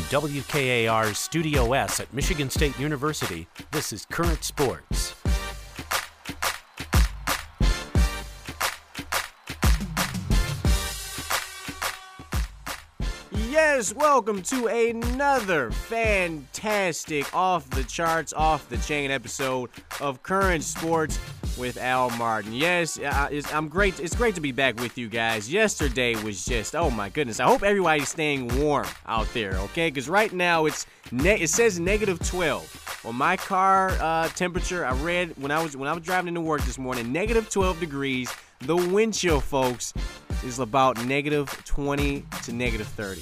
WKAR's Studio S at Michigan State University, this is Current Sports. Yes, welcome to another fantastic off-the-charts, off-the-chain episode of Current Sports with Al Martin. Yes, it's great to be back with you guys. Yesterday was just, oh my goodness. I hope everybody's staying warm out there, okay? Because right now it says negative 12. On my car temperature, I read when I was driving into work this morning, negative 12 degrees. The wind chill, folks, is about negative 20 to negative 30.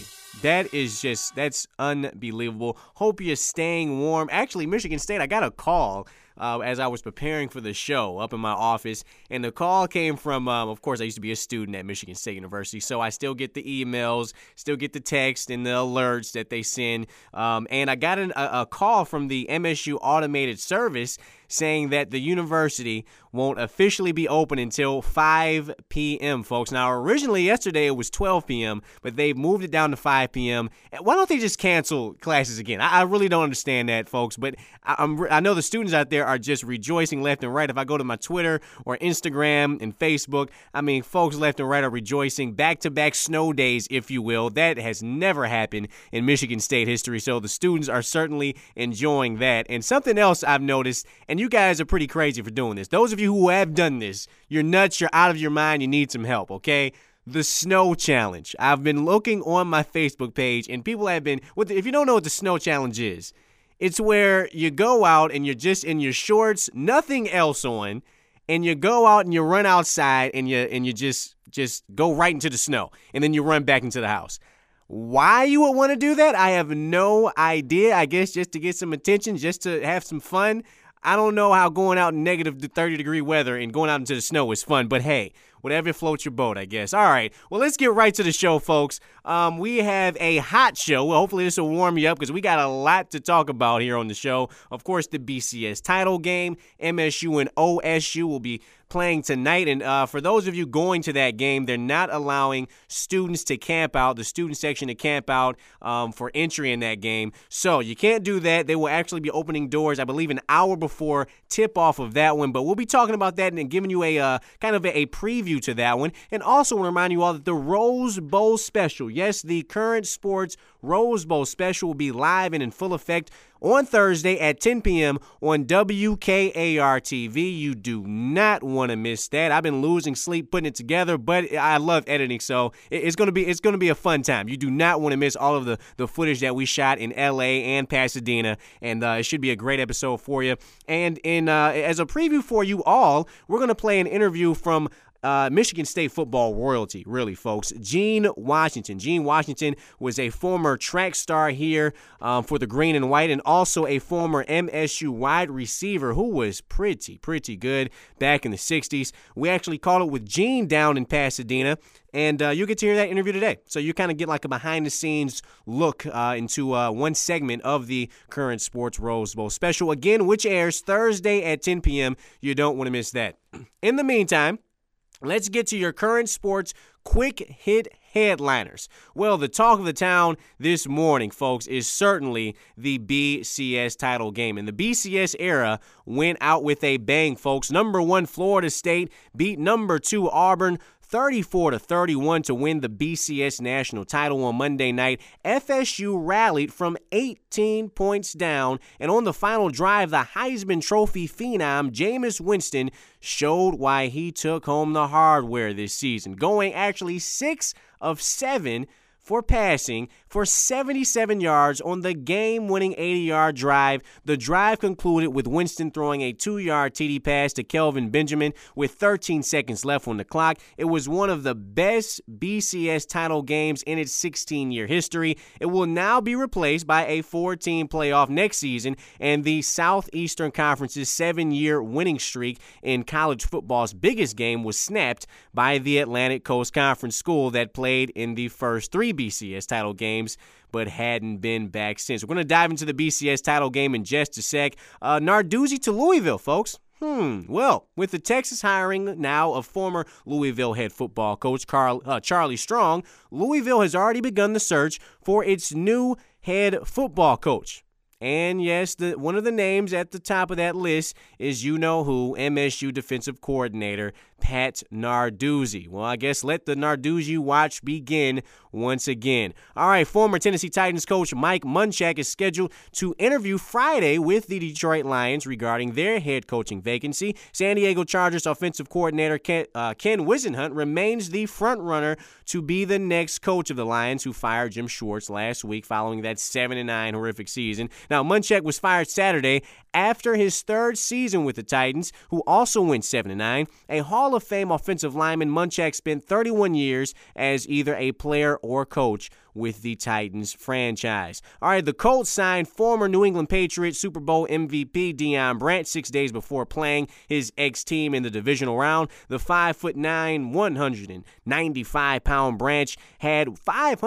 That's unbelievable. Hope you're staying warm. Actually, Michigan State, I got a call as I was preparing for the show up in my office, and the call came from, of course, I used to be a student at Michigan State University, so I still get the emails, still get the text and the alerts that they send, and I got a call from the MSU Automated Service saying that the university won't officially be open until 5 p.m., folks. Now, originally yesterday it was 12 p.m., but they've moved it down to 5 p.m. Why don't they just cancel classes again? I really don't understand that, folks, but I know the students out there are just rejoicing left and right. If I go to my Twitter or Instagram and Facebook, I mean, folks left and right are rejoicing. Back-to-back snow days, if you will. That has never happened in Michigan State history, so the students are certainly enjoying that. And something else I've noticed, and you guys are pretty crazy for doing this. Those of you who have done this, you're nuts, you're out of your mind, you need some help, okay? The snow challenge. I've been looking on my Facebook page, and people have been, if you don't know what the snow challenge is, it's where you go out and you're just in your shorts, nothing else on, and you go out and you run outside and you just go right into the snow, and then you run back into the house. Why you would want to do that, I have no idea. I guess just to get some attention, just to have some fun. I don't know how going out in negative 30-degree weather and going out into the snow is fun, but hey, whatever floats your boat, I guess. All right, well, let's get right to the show, folks. We have a hot show. Hopefully this will warm you up because we got a lot to talk about here on the show. Of course, the BCS title game, MSU and OSU will be playing tonight, and for those of you going to that game, they're not allowing students to camp out, the student section to camp out for entry in that game, so you can't do that. They will actually be opening doors, I believe, an hour before tip-off of that one, but we'll be talking about that and giving you a kind of a preview to that one, and also want to remind you all that the Rose Bowl special, yes, the Current Sports Rose Bowl special will be live and in full effect on Thursday at 10 p.m. on WKAR-TV. You do not want to miss that. I've been losing sleep putting it together, but I love editing, so it's going to be a fun time. You do not want to miss all of the footage that we shot in L.A. and Pasadena, and it should be a great episode for you. And as a preview for you all, we're going to play an interview from Michigan State football royalty, really, folks. Gene Washington. Gene Washington was a former track star here for the green and white, and also a former MSU wide receiver who was pretty good back in the 60s. We actually caught it with Gene down in Pasadena, and you'll get to hear that interview today. So you kind of get like a behind-the-scenes look into one segment of the Current Sports Rose Bowl special, again, which airs Thursday at 10 p.m. You don't want to miss that. In the meantime, let's get to your Current Sports quick hit headliners. Well, the talk of the town this morning, folks, is certainly the BCS title game. And the BCS era went out with a bang, folks. Number 1 Florida State beat number 2 Auburn 34-31 to win the BCS national title on Monday night. FSU rallied from 18 points down, and on the final drive, the Heisman Trophy phenom Jameis Winston showed why he took home the hardware this season, going actually 6 of 7 for passing for 77 yards on the game-winning 80-yard drive. The drive concluded with Winston throwing a 2-yard TD pass to Kelvin Benjamin with 13 seconds left on the clock. It was one of the best BCS title games in its 16-year history. It will now be replaced by a 4-team playoff next season, and the Southeastern Conference's 7-year winning streak in college football's biggest game was snapped by the Atlantic Coast Conference school that played in the first 3 BCS title games but hadn't been back since. We're going to dive into the BCS title game in just a sec. Narduzzi to Louisville, folks. Well, with the Texas hiring now of former Louisville head football coach Charlie Strong, Louisville has already begun the search for its new head football coach. And yes, one of the names at the top of that list is you-know-who, MSU defensive coordinator Pat Narduzzi. Well, I guess let the Narduzzi watch begin once again. All right, former Tennessee Titans coach Mike Munchak is scheduled to interview Friday with the Detroit Lions regarding their head coaching vacancy. San Diego Chargers offensive coordinator Ken Whisenhunt remains the front-runner to be the next coach of the Lions, who fired Jim Schwartz last week following that 7-9 horrific season. Now, Munchak was fired Saturday after his third season with the Titans, who also went 7-9. A Hall of Fame offensive lineman, Munchak spent 31 years as either a player or coach with the Titans franchise. All right, the Colts signed former New England Patriots Super Bowl MVP Deion Branch 6 days before playing his ex-team in the divisional round. The 5'9", 195-pound Branch had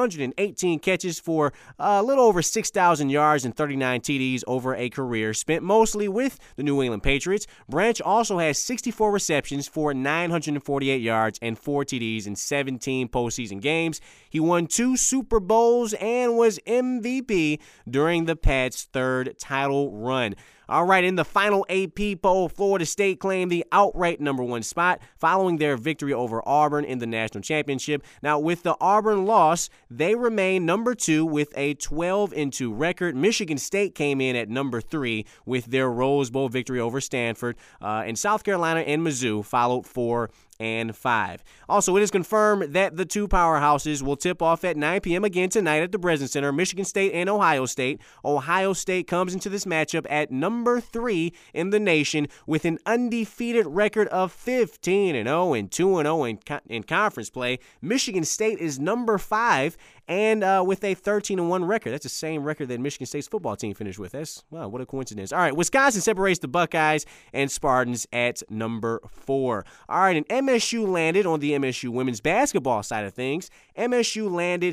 518 catches for a little over 6,000 yards and 39 TDs over a career spent mostly with the New England Patriots. Branch also has 64 receptions for 948 yards and 4 TDs in 17 postseason games. He won 2 Super Bowls and was MVP during the Pats' third title run. All right, in the final AP poll, Florida State claimed the outright number 1 spot following their victory over Auburn in the national championship. Now, with the Auburn loss, they remain number 2 with a 12-2 record. Michigan State came in at number 3 with their Rose Bowl victory over Stanford, and South Carolina and Mizzou followed 4 and 5. Also, it is confirmed that the two powerhouses will tip off at 9 p.m. again tonight at the Breslin Center, Michigan State and Ohio State. Ohio State comes into this matchup at number 3 in the nation with an undefeated record of 15-0 and 2-0 in conference play. Michigan State is number 5 and with a 13-1 record. That's the same record that Michigan State's football team finished with. Wow, what a coincidence. All right, Wisconsin separates the Buckeyes and Spartans at number 4. All right, and MSU landed on the MSU women's basketball side of things. MSU landed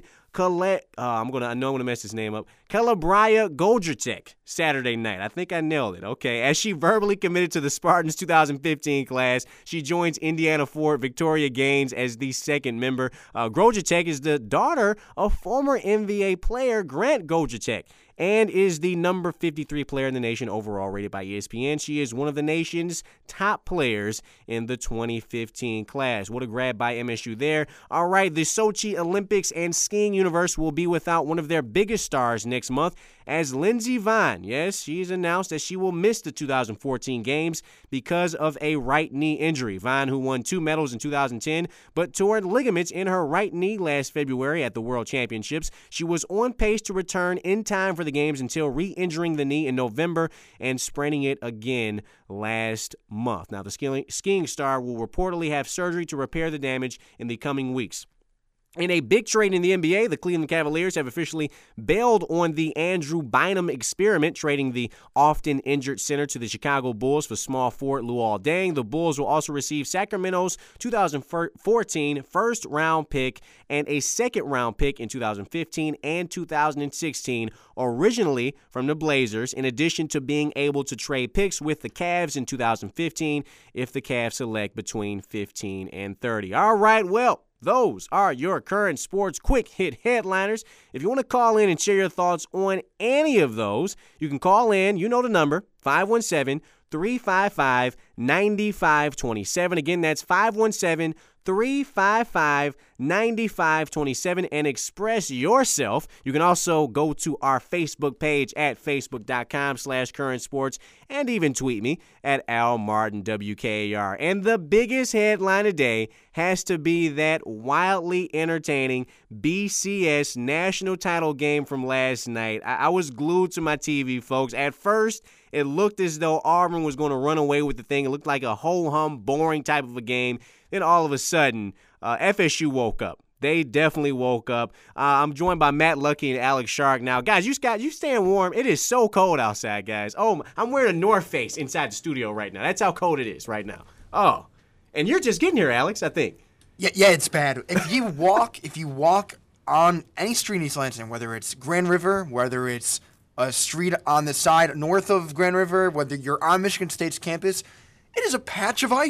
I'm gonna mess his name up. Calabria Goldratek Saturday night. I think I nailed it. Okay, as she verbally committed to the Spartans 2015 class, she joins Indiana forward Victoria Gaines as the second member. Goldratek is the daughter of former NBA player Grant Goldratek and is the number 53 player in the nation overall rated by ESPN. She is one of the nation's top players in the 2015 class. What a grab by MSU there. All right, the Sochi Olympics and skiing universe will be without one of their biggest stars next month as Lindsey Vonn. Yes, she's announced that she will miss the 2014 games because of a right knee injury. Vonn, who won 2 medals in 2010, but tore ligaments in her right knee last February at the World Championships. She was on pace to return in time for the games until re-injuring the knee in November and spraining it again last month. Now, the skiing star will reportedly have surgery to repair the damage in the coming weeks. In a big trade in the NBA, the Cleveland Cavaliers have officially bailed on the Andrew Bynum experiment, trading the often injured center to the Chicago Bulls for small forward Luol Deng. The Bulls will also receive Sacramento's 2014 first-round pick and a second-round pick in 2015 and 2016, originally from the Blazers, in addition to being able to trade picks with the Cavs in 2015 if the Cavs select between 15 and 30. All right, well, those are your current sports quick hit headliners. If you want to call in and share your thoughts on any of those, you can call in. You know the number, 517-355-9527. Again, that's 517-355-9527 and express yourself. You can also go to our Facebook page at facebook.com/currentsports and even tweet me at AlMartinWKAR. And the biggest headline today has to be that wildly entertaining BCS national title game from last night. I was glued to my TV, folks. At first, it looked as though Auburn was going to run away with the thing. It looked like a ho-hum, boring type of a game. Then all of a sudden, FSU woke up. They definitely woke up. I'm joined by Matt Lucky and Alex Shark now. Guys, you staying warm. It is so cold outside, guys. Oh, I'm wearing a North Face inside the studio right now. That's how cold it is right now. Oh, and you're just getting here, Alex, I think. Yeah, it's bad. If you walk on any street in East Lansing, whether it's Grand River, whether it's a street on the side north of Grand River, whether you're on Michigan State's campus, it is a patch of ice.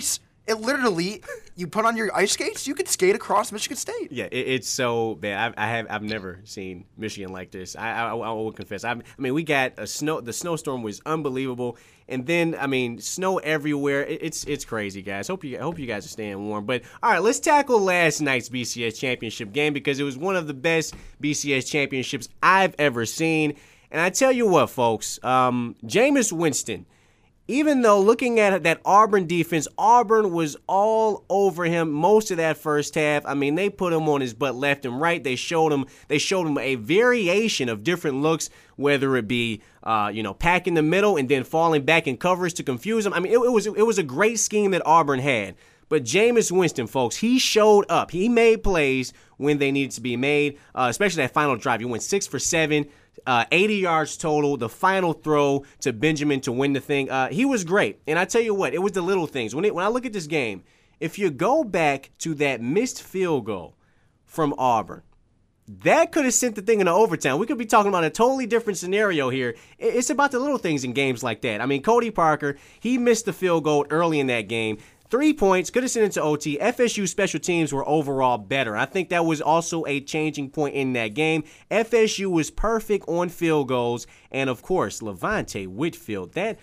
It literally, you put on your ice skates, you could skate across Michigan State. Yeah, it's so bad. I've never seen Michigan like this. I will confess. I mean, we got the snowstorm was unbelievable, and then snow everywhere. It's crazy, guys. Hope you guys are staying warm. But all right, let's tackle last night's BCS championship game because it was one of the best BCS championships I've ever seen. And I tell you what, folks, Jameis Winston. Even though looking at that Auburn defense, Auburn was all over him most of that first half. I mean, they put him on his butt left and right. They showed him a variation of different looks, whether it be pack in the middle and then falling back in coverage to confuse him. I mean, it was a great scheme that Auburn had. But Jameis Winston, folks, he showed up. He made plays when they needed to be made, especially that final drive. He went 6 for 7. 80 yards total, the final throw to Benjamin to win the thing. He was great. And I tell you what, it was the little things. When I look at this game, if you go back to that missed field goal from Auburn, that could have sent the thing into overtime. We could be talking about a totally different scenario here. It's about the little things in games like that. I mean, Cody Parker, he missed the field goal early in that game. 3 points, could have sent it to OT. FSU special teams were overall better. I think that was also a changing point in that game. FSU was perfect on field goals. And, of course, Levante Whitfield, that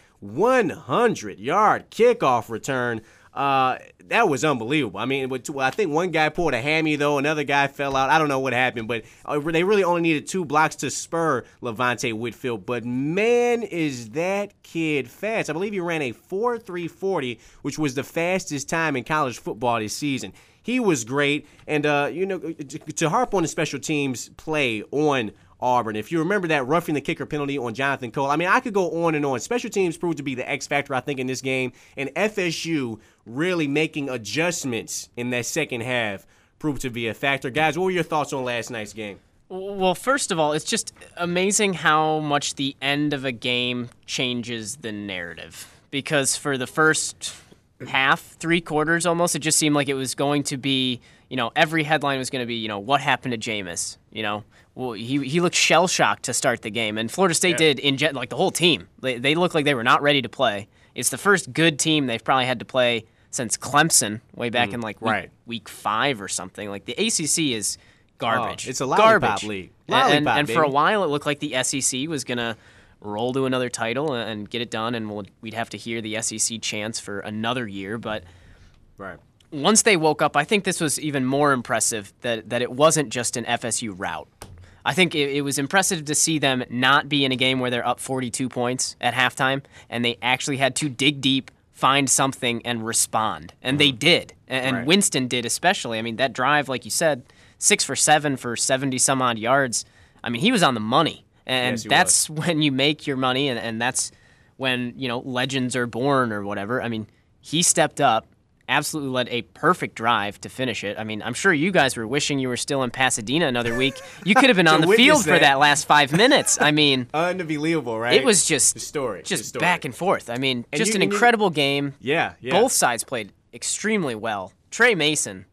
100-yard kickoff return, that was unbelievable. I mean, I think one guy pulled a hammy, though. Another guy fell out. I don't know what happened, but they really only needed 2 blocks to spur Levante Whitfield. But, man, is that kid fast. I believe he ran a 4.340, which was the fastest time in college football this season. He was great. And, to harp on the special teams play on Auburn. If you remember that roughing the kicker penalty on Jonathan Cole, I mean, I could go on and on. Special teams proved to be the X factor, I think, in this game. And FSU really making adjustments in that second half proved to be a factor. Guys, what were your thoughts on last night's game? Well, first of all, it's just amazing how much the end of a game changes the narrative. Because for the first half, 3 quarters almost, it just seemed like it was going to be, every headline was going to be, what happened to Jameis, Well, he looked shell-shocked to start the game, and Florida State did, the whole team. They looked like they were not ready to play. It's the first good team they've probably had to play since Clemson way back in week 5 or something. Like, the ACC is garbage. It's a lollipop garbage. league. And for a while, it looked like the SEC was going to roll to another title and get it done, and we'd have to hear the SEC chants for another year. But once they woke up, I think this was even more impressive that it wasn't just an FSU rout. I think it was impressive to see them not be in a game where they're up 42 points at halftime, and they actually had to dig deep, find something, and respond. And they did. And Winston did especially. I mean, that drive, like you said, 6 for 7 for 70-some-odd yards. I mean, he was on the money. And that's when you make your money, and that's when, legends are born or whatever. I mean, he stepped up. Absolutely led a perfect drive to finish it. I mean, I'm sure you guys were wishing you were still in Pasadena another week. You could have been on the field for that last 5 minutes. I mean, unbelievable, right? It was just back and forth. I mean, an incredible game. Yeah. Both sides played extremely well. Trey Mason.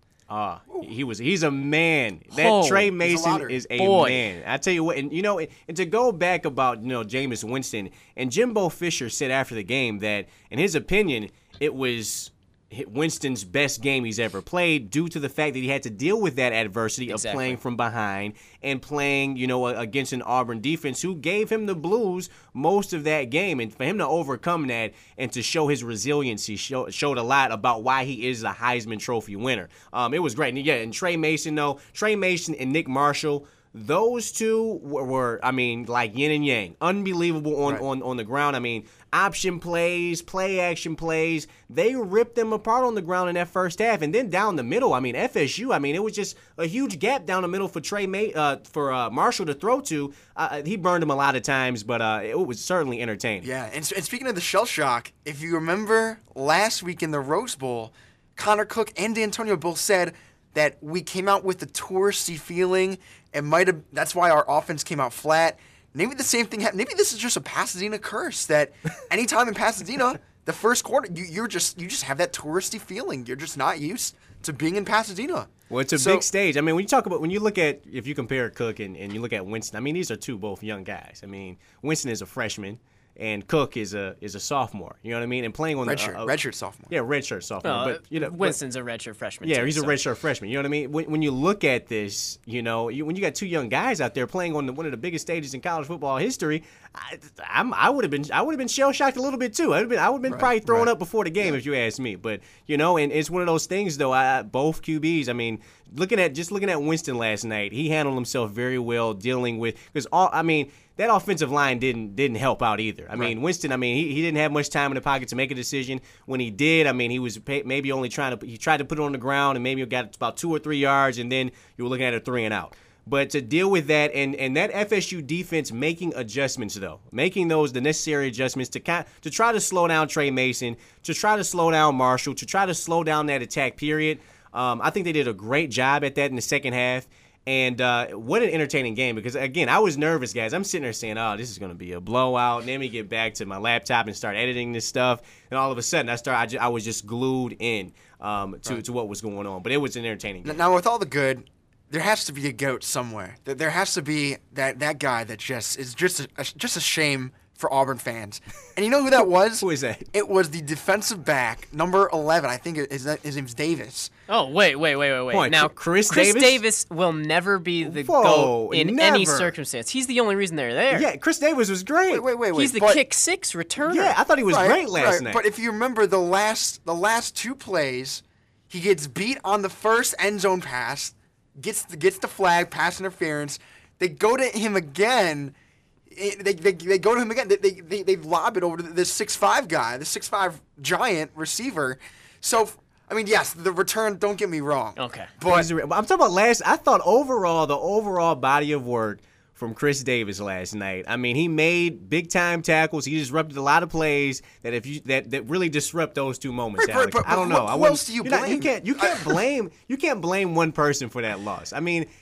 He's a man. That Trey Mason is a man. I tell you what, and to go back about Jameis Winston, and Jimbo Fisher said after the game that in his opinion it was Winston's best game he's ever played due to the fact that he had to deal with that adversity of playing from behind and playing, against an Auburn defense who gave him the blues most of that game. And for him to overcome that and to show his resiliency showed a lot about why he is a Heisman Trophy winner. It was great. And Trey Mason and Nick Marshall, those two were like yin and yang. Unbelievable on the ground. I mean, option plays, play action plays. They ripped them apart on the ground in that first half. And then down the middle, FSU, it was just a huge gap down the middle for Marshall to throw to. He burned him a lot of times, but it was certainly entertaining. Yeah, and speaking of the shell shock, if you remember last week in the Rose Bowl, Connor Cook and D'Antonio both said that we came out with the touristy feeling. That's why our offense came out flat. Maybe the same thing happened. Maybe this is just a Pasadena curse that anytime in Pasadena, the first quarter, you just have that touristy feeling. You're just not used to being in Pasadena. Well, it's a big stage. I mean, when you look at, if you compare Cook and you look at Winston, these are both young guys. Winston is a freshman. and Cook is a sophomore. You know what I mean? And playing on redshirt sophomore. Yeah, redshirt sophomore. But Winston's a redshirt freshman. Yeah, too, he's a redshirt freshman. You know what I mean? When you look at this, when you got two young guys out there playing on one of the biggest stages in college football history, I would have been shell shocked a little bit too. I would have been probably throwing up before the game if you asked me. But and it's one of those things though. Both QBs. I mean, looking at Winston last night, he handled himself very well dealing with that offensive line didn't help out either. I mean, Winston, he didn't have much time in the pocket to make a decision. When he did, he was maybe only tried to put it on the ground and maybe got about 2 or 3 yards, and then you were looking at a 3 and out. But to deal with that and that FSU defense making adjustments though, making the necessary adjustments to try to slow down Trey Mason, to try to slow down Marshall, to try to slow down that attack period. I think they did a great job at that in the second half. And what an entertaining game, because, again, I was nervous, guys. I'm sitting there saying, oh, this is going to be a blowout. And then we get back to my laptop and start editing this stuff. And all of a sudden, I was just glued in to what was going on. But it was an entertaining game. Now, with all the good, there has to be a GOAT somewhere. There has to be that guy that just is just a shame for Auburn fans. And you know who that was? Who is that? It was the defensive back, number 11. I think his name's Davis. Oh, wait. Now, Chris Davis will never be the GOAT in any circumstance. He's the only reason they're there. Yeah, Chris Davis was great. Wait. He's the kick six returner. Yeah, I thought he was great last night. But if you remember the last 2 plays, he gets beat on the first end zone pass, gets the flag, pass interference. They go to him again. They go to him again. They lob it over to this 6'5" guy, the 6'5" giant receiver. So, yes, the return, don't get me wrong. Okay. But I'm talking about I thought the overall body of work from Chris Davis last night. He made big-time tackles. He disrupted a lot of plays that really disrupt those 2 moments, Alex. But I don't know. Who else do you blame? You can't blame one person for that loss.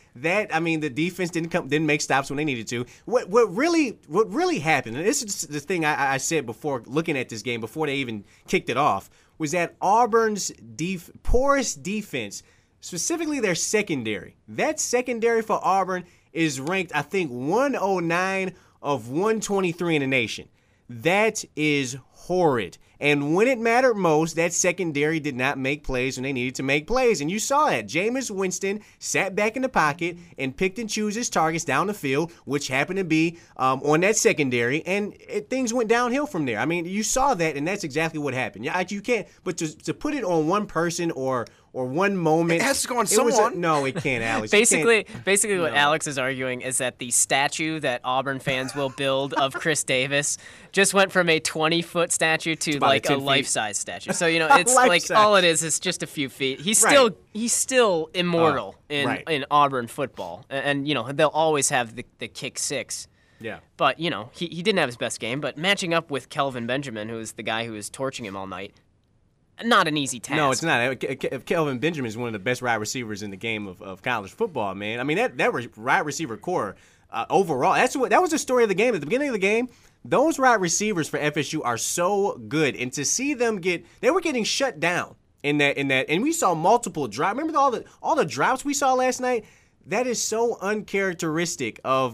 The defense didn't make stops when they needed to. What really happened, and this is the thing I said before looking at this game, before they even kicked it off, was that Auburn's porous defense, specifically their secondary. That secondary for Auburn is ranked, I think, 109 of 123 in the nation. That is horrid. And when it mattered most, that secondary did not make plays when they needed to make plays. And you saw that. Jameis Winston sat back in the pocket and picked and chose his targets down the field, which happened to be on that secondary. And things went downhill from there. You saw that, and that's exactly what happened. You can't. But to put it on one person or one moment. It has to go on someone. No, it can't, Alex. Basically, what Alex is arguing is that the statue that Auburn fans will build of Chris Davis just went from a 20-foot statue to like a life-size statue. So, it's like all it is just a few feet. He's still immortal in Auburn football. And they'll always have the kick six. Yeah. But, he didn't have his best game. But matching up with Kelvin Benjamin, who is the guy who was torching him all night, not an easy task. No, it's not. Kelvin Benjamin is one of the best wide receivers in the game of college football, man. That wide receiver core overall, that was the story of the game. At the beginning of the game, those wide receivers for FSU are so good, and to see them they were getting shut down in that, and we saw multiple drops. Remember all the drops we saw last night? That is so uncharacteristic of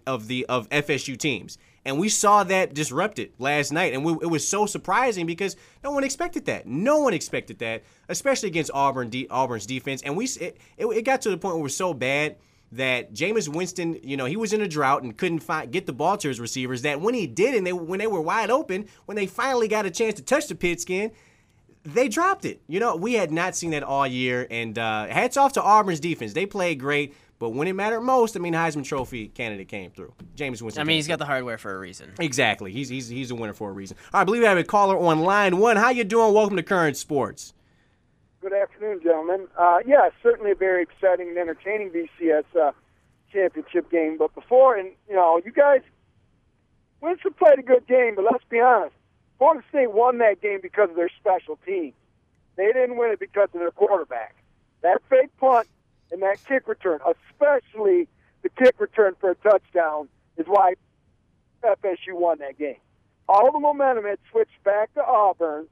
FSU teams. And we saw that disrupted last night. And it was so surprising because no one expected that. No one expected that, especially against Auburn's defense. And it got to the point where it was so bad that Jameis Winston, he was in a drought and couldn't get the ball to his receivers, that when he did, and when they were wide open, when they finally got a chance to touch the pigskin, they dropped it. We had not seen that all year. And hats off to Auburn's defense. They played great. But when it mattered most, Heisman Trophy candidate came through. Jameis Winston. He's got the hardware for a reason. Exactly. He's a winner for a reason. All right, I believe we have a caller on line 1. How you doing? Welcome to Current Sports. Good afternoon, gentlemen. Certainly a very exciting and entertaining BCS championship game. But before, you guys, Winston played a good game, but let's be honest. Florida State won that game because of their special teams. They didn't win it because of their quarterback. That fake punt and that kick return, especially the kick return for a touchdown, is why FSU won that game. All the momentum had switched back to Auburn.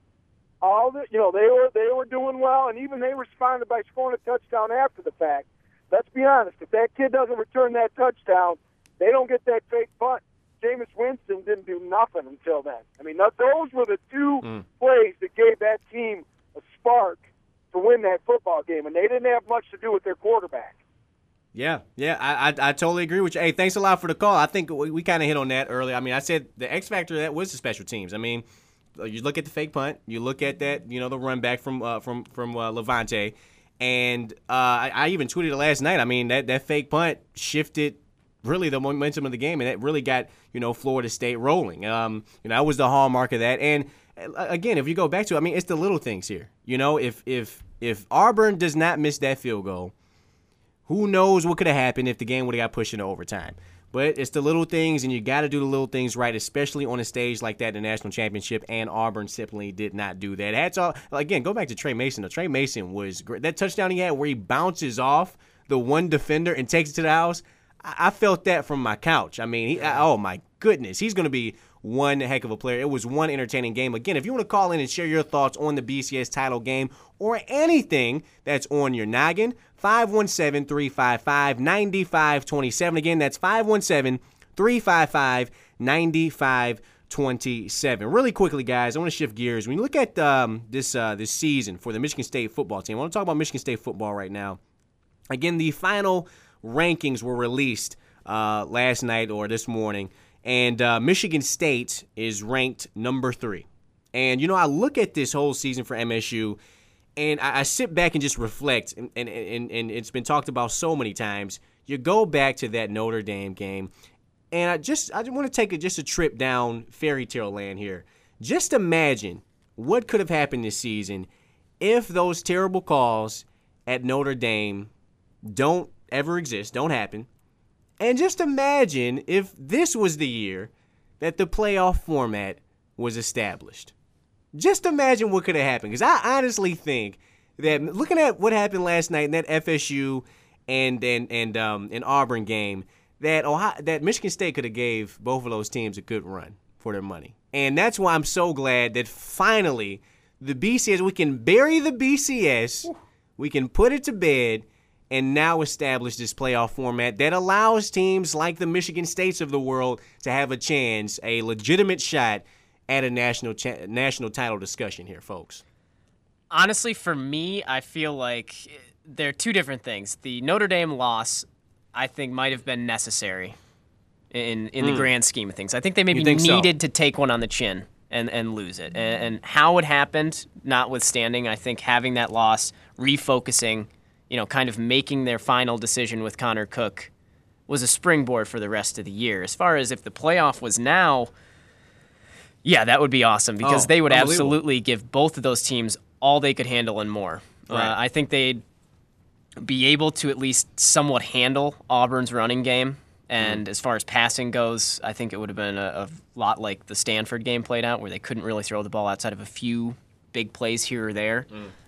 They were doing well, and even they responded by scoring a touchdown after the fact. Let's be honest, if that kid doesn't return that touchdown, they don't get that fake punt. Jameis Winston didn't do nothing until then. I mean, those were the two plays that gave that team a spark to win that football game, and they didn't have much to do with their quarterback. Yeah, I totally agree with you. Hey, thanks a lot for the call. I think we kind of hit on that earlier. I mean, I said the X factor of that was the special teams. I mean, you look at the fake punt, you look at that, the run back from Levante, and I even tweeted it last night. I mean, that fake punt shifted really the momentum of the game, and it really got Florida State rolling. That was the hallmark of that. And again, if you go back to it, I mean, it's the little things here. If Auburn does not miss that field goal, who knows what could have happened if the game would have got pushed into overtime. But it's the little things, and you got to do the little things right, especially on a stage like that, the national championship, and Auburn simply did not do that. Hats off. Again, go back to Trey Mason. Trey Mason was great. That touchdown he had where he bounces off the one defender and takes it to the house, I felt that from my couch. I mean, oh, my goodness. He's going to be one heck of a player. It was one entertaining game. Again, if you want to call in and share your thoughts on the BCS title game or anything that's on your noggin, 517-355-9527. Again, that's 517-355-9527. Really quickly, guys, I want to shift gears. When you look at this season for the Michigan State football team, I want to talk about Michigan State football right now. Again, the final rankings were released last night or this morning, and Michigan State is ranked number 3. And, I look at this whole season for MSU, and I sit back and just reflect, and it's been talked about so many times. You go back to that Notre Dame game, and I want to take just a trip down fairy tale land here. Just imagine what could have happened this season if those terrible calls at Notre Dame don't ever exist, don't happen. And just imagine if this was the year that the playoff format was established. Just imagine what could have happened. Because I honestly think that looking at what happened last night in that FSU and Auburn game, that Michigan State could have gave both of those teams a good run for their money. And that's why I'm so glad that finally the BCS, we can bury the BCS, we can put it to bed, and now establish this playoff format that allows teams like the Michigan States of the world to have a chance, a legitimate shot at a national title discussion here, folks. Honestly, for me, I feel like there are two different things. The Notre Dame loss, I think, might have been necessary in the grand scheme of things. I think they maybe needed to take one on the chin and lose it. And how it happened, notwithstanding, I think having that loss, refocusing, kind of making their final decision with Connor Cook was a springboard for the rest of the year. As far as if the playoff was now, yeah, that would be awesome because they would absolutely give both of those teams all they could handle and more. Right. I think they'd be able to at least somewhat handle Auburn's running game. And as far as passing goes, I think it would have been a lot like the Stanford game played out where they couldn't really throw the ball outside of a few big plays here or there.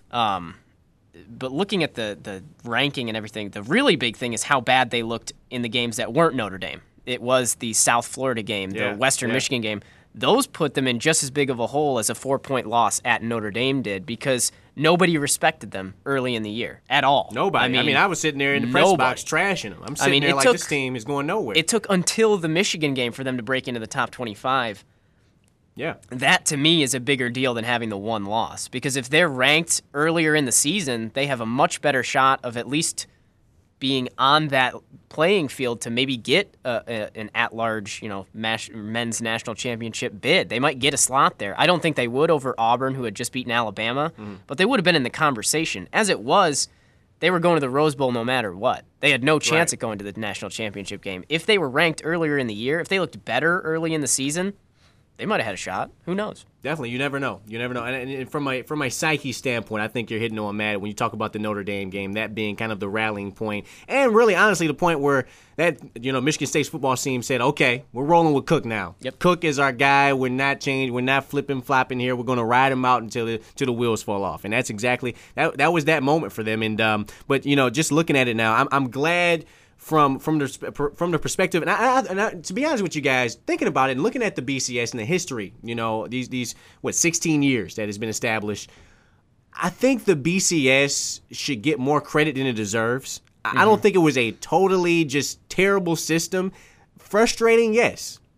But looking at the ranking and everything, the really big thing is how bad they looked in the games that weren't Notre Dame. It was the South Florida game, the Western Michigan game. Those put them in just as big of a hole as a 4-point loss at Notre Dame did because nobody respected them early in the year at all. Nobody. I mean, I was sitting there in the press box trashing them. I'm sitting there like this team is going nowhere. It took until the Michigan game for them to break into the top 25. Yeah. That, to me, is a bigger deal than having the one loss. Because if they're ranked earlier in the season, they have a much better shot of at least being on that playing field to maybe get an at-large, men's national championship bid. They might get a slot there. I don't think they would over Auburn, who had just beaten Alabama, but they would have been in the conversation. As it was, they were going to the Rose Bowl no matter what. They had no chance at going to the national championship game. If they were ranked earlier in the year, if they looked better early in the season, they might have had a shot. Who knows? Definitely. You never know. And from my psyche standpoint, I think you're hitting on Matt when you talk about the Notre Dame game, that being kind of the rallying point. And really, honestly, the point where that Michigan State's football team said, okay, we're rolling with Cook now. Yep. Cook is our guy. We're not changing. We're not flipping, flopping here. We're going to ride him out until the wheels fall off. And that's exactly that was that moment for them. And but just looking at it now, I'm glad from the perspective, and I, to be honest with you guys, thinking about it and looking at the BCS and the history, these 16 years that has been established, I think the BCS should get more credit than it deserves. I don't think it was a totally just terrible system. Frustrating, yes.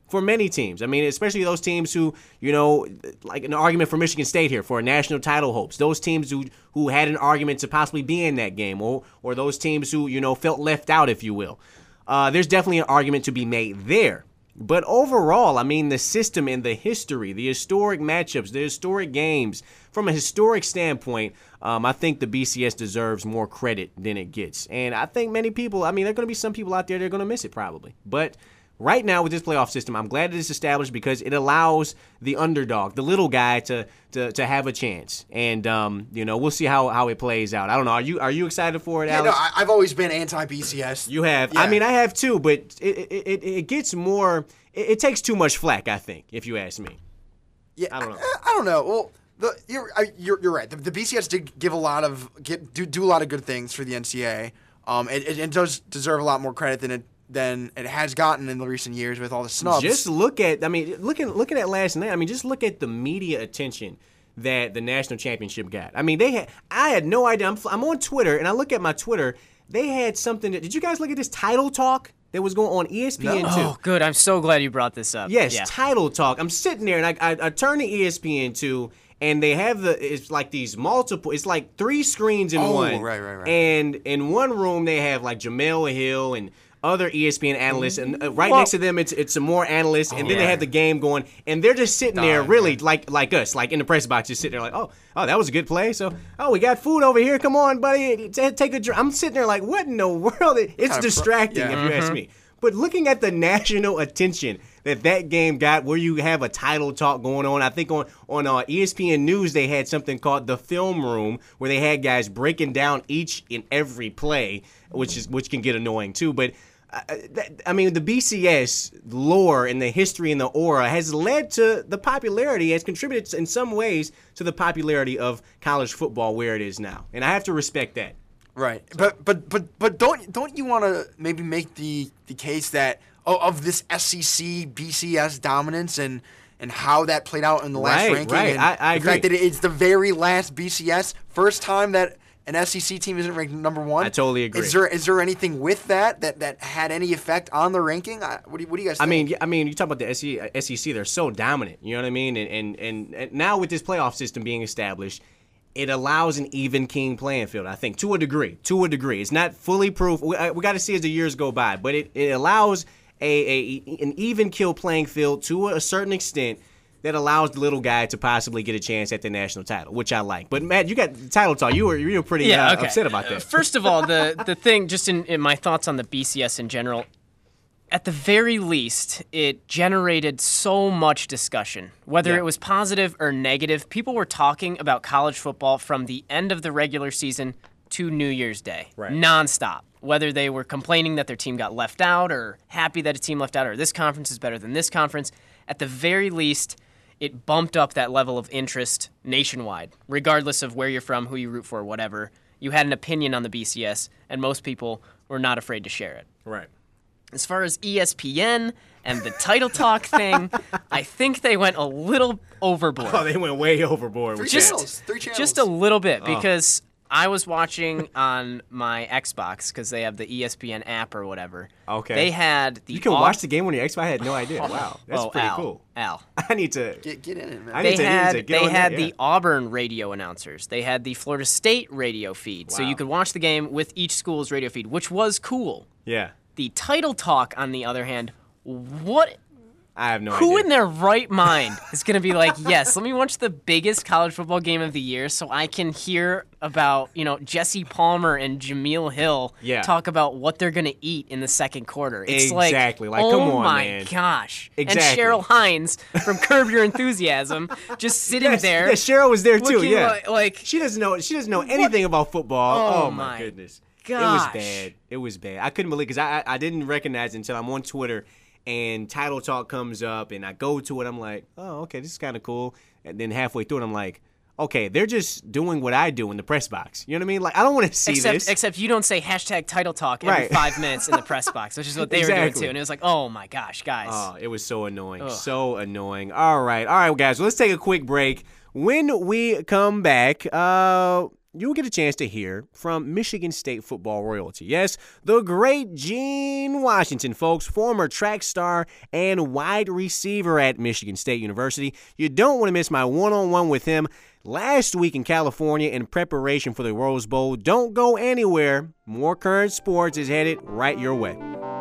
for many teams. I mean, especially those teams who, you know, like an argument for Michigan State here for national title hopes. Those teams who had an argument to possibly be in that game, or those teams who, you know, felt left out, if you will. There's definitely an argument to be made there. But overall, I mean, the system and the history, the historic matchups, the historic games, from a historic standpoint, I think the BCS deserves more credit than it gets. And I think many people, I mean, there are going to be some people out there that are going to miss it probably. But right now with this playoff system, I'm glad it is established because it allows the underdog, the little guy, to have a chance. And, you know, we'll see how it plays out. I don't know. Are you excited for it, Alex? No, I've always been anti-BCS. You have. Yeah. I mean, I have too, but it gets more – it takes too much flack, I think, if you ask me. Yeah, I don't know. I don't know. Well, you're right. The BCS did give do a lot of good things for the NCAA. It does deserve a lot more credit than it has gotten in the recent years with all the snubs. Just look at, I mean, looking at last night, I mean, just look at the media attention that the national championship got. I mean, I had no idea. I'm on Twitter, and I look at my Twitter. They had something did you guys look at this title talk that was going on ESPN No. too? Oh, good. I'm so glad you brought this up. Yes, Yeah. title talk. I'm sitting there, and I turn to ESPN 2, and they have it's like these multiple, it's like 3 screens in one. Right. And in one room, they have like Jamel Hill and other ESPN analysts, and right next to them, it's some more analysts, and then they have the game going, and they're just sitting there really like us, like in the press box, just sitting there like, oh, that was a good play. So, we got food over here. Come on, buddy, take a drink. I'm sitting there like, what in the world? It's distracting, if you ask me. But looking at the national attention that game got, where you have a title talk going on, I think on ESPN News they had something called the Film Room, where they had guys breaking down each and every play, which can get annoying too. But I mean, the BCS lore and the history and the aura has led to the popularity, has contributed in some ways to the popularity of college football where it is now, and I have to respect that. Right, so. but don't you want to maybe make the case that of this SEC BCS dominance and how that played out in the last ranking? Right, and I agree. The fact that it's the very last BCS, first time that an SEC team isn't ranked number 1. I totally agree. Is there anything with that had any effect on the ranking? What do you guys think? I mean, you talk about the SEC, they're so dominant. You know what I mean? And now with this playoff system being established, it allows an even king playing field, I think, to a degree. It's not fully proof. We got to see as the years go by, but it allows an even kill playing field to a certain extent that allows the little guy to possibly get a chance at the national title, which I like. But Matt, you got the title talk. You were pretty upset about that. First of all, the thing, just in my thoughts on the BCS in general, at the very least, it generated so much discussion. Whether it was positive or negative, people were talking about college football from the end of the regular season to New Year's Day, nonstop. Whether they were complaining that their team got left out or happy that a team left out or this conference is better than this conference, at the very least, it bumped up that level of interest nationwide, regardless of where you're from, who you root for, whatever. You had an opinion on the BCS, and most people were not afraid to share it. Right. As far as ESPN and the title talk thing, I think they went a little overboard. Oh, they went way overboard. Three with that. channels. Just a little bit, because I was watching on my Xbox, because they have the ESPN app or whatever. Okay. They had the... You can watch the game on your Xbox? I had no idea. Wow. That's pretty cool. Al. I need to... Get in it, man. I need to get on that, the Auburn radio announcers. They had the Florida State radio feed. So you could watch the game with each school's radio feed, which was cool. Yeah. The title talk, on the other hand, what... I have no idea. Who in their right mind is going to be like, yes, let me watch the biggest college football game of the year so I can hear about, Jesse Palmer and Jameel Hill talk about what they're going to eat in the second quarter. It's exactly. Like, oh come on, my man. gosh. Exactly. And Cheryl Hines from Curb Your Enthusiasm just sitting there. Yeah, Cheryl was there too. looking Yeah. like she doesn't know anything about football. Oh my goodness. gosh. It was bad. I couldn't believe, because I didn't recognize it until I'm on Twitter and title talk comes up and I go to it. I'm like, oh, okay, this is kind of cool. And then halfway through it, I'm like, okay, they're just doing what I do in the press box. You know what I mean? Like, I don't want to see this. Except you don't say hashtag title talk every 5 minutes in the press box, which is what they were doing too. And it was like, oh my gosh, guys. Oh, it was so annoying. Ugh. So annoying. All right, guys. Well, let's take a quick break. When we come back, you'll get a chance to hear from Michigan State football royalty. Yes, the great Gene Washington, folks, former track star and wide receiver at Michigan State University. You don't want to miss my one-on-one with him last week in California in preparation for the Rose Bowl. Don't go anywhere. More Current Sports is headed right your way.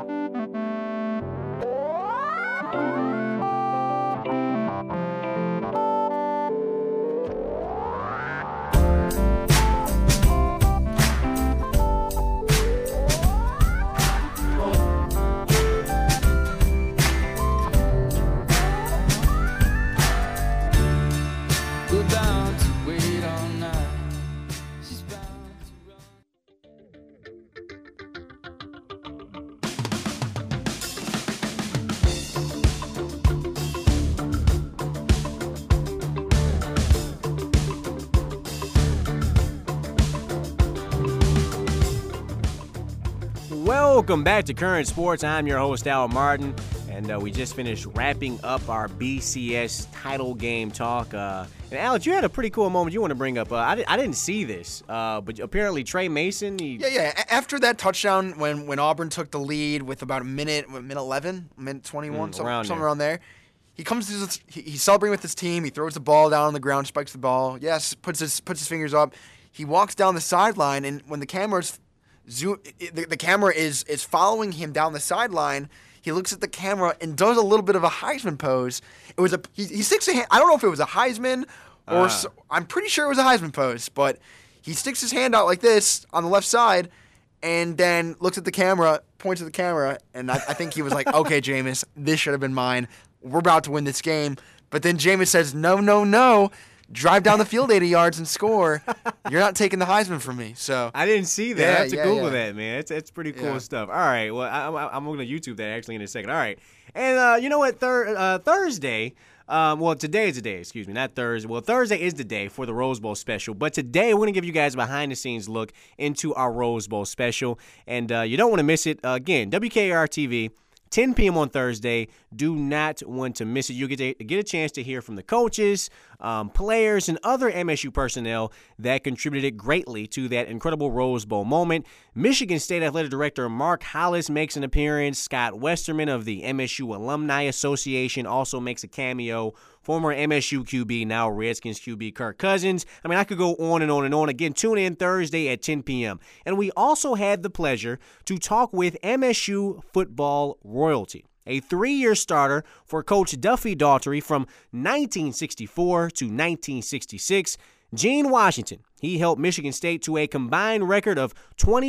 Welcome back to Current Sports. I'm your host, Al Martin, and we just finished wrapping up our BCS title game talk. And Alex, you had a pretty cool moment you want to bring up. I didn't see this, but apparently Trey Mason. Yeah. After that touchdown, when Auburn took the lead with about minute 11, minute 21, something around there, he comes to he's celebrating with his team. He throws the ball down on the ground, spikes the ball. Yes, puts his fingers up. He walks down the sideline, and when the camera's the camera is following him down the sideline, he looks at the camera and does a little bit of a Heisman pose. It was he sticks a hand. I don't know if it was a Heisman or I'm pretty sure it was a Heisman pose, but he sticks his hand out like this on the left side, and then looks at the camera, points at the camera, and I think he was like, "Okay, Jameis, this should have been mine. We're about to win this game." But then Jameis says, "No. Drive down the field 80 yards and score. You're not taking the Heisman from me." So I didn't see that. I have to Google that, man. It's pretty cool stuff. All right. Well, I'm going to YouTube that actually in a second. All right. And you know what? Thursday. Today is the day. Excuse me, not Thursday. Well, Thursday is the day for the Rose Bowl special. But today we're going to give you guys a behind-the-scenes look into our Rose Bowl special, and you don't want to miss it. Again, WKR TV. 10 p.m. on Thursday. Do not want to miss it. You'll get a chance to hear from the coaches, players, and other MSU personnel that contributed greatly to that incredible Rose Bowl moment. Michigan State Athletic Director Mark Hollis makes an appearance. Scott Westerman of the MSU Alumni Association also makes a cameo. Former MSU QB, now Redskins QB Kirk Cousins. I mean, I could go on and on and on. Again, tune in Thursday at 10 p.m. And we also had the pleasure to talk with MSU football royalty, a 3-year starter for Coach Duffy Daugherty from 1964 to 1966. Gene Washington, he helped Michigan State to a combined record of